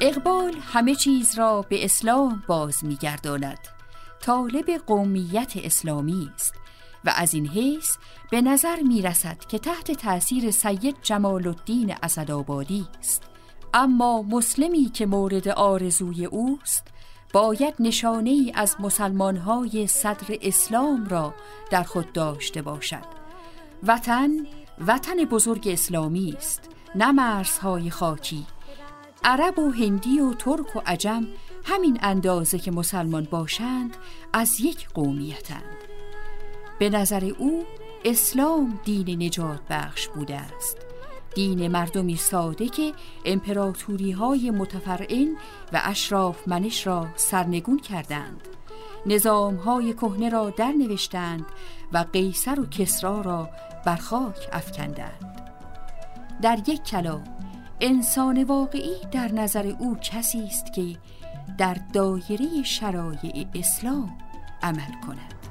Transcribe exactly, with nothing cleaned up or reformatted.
اقبال همه چیز را به اسلام باز می‌گرداند. طالب قومیت اسلامی است و از این حیث به نظر می‌رسد که تحت تأثیر سید جمال الدین اسدآبادی است. اما مسلمی که مورد آرزوی اوست باید نشانه‌ای از مسلمان‌های صدر اسلام را در خود داشته باشد. وطن وطن بزرگ اسلامی است، نه مرزهای خاکی. عرب و هندی و ترک و عجم همین اندازه که مسلمان باشند از یک قومیتند. به نظر او اسلام دین نجات بخش بوده است، دین مردمی ساده که امپراتوری های متفرعین و اشراف منش را سرنگون کردند، نظام های کهنه را در نوشتند و قیصر و کسری را بر خاک افکندند. در یک کلام انسان واقعی در نظر او کسی است که در دایره شرایع اسلام عمل کند.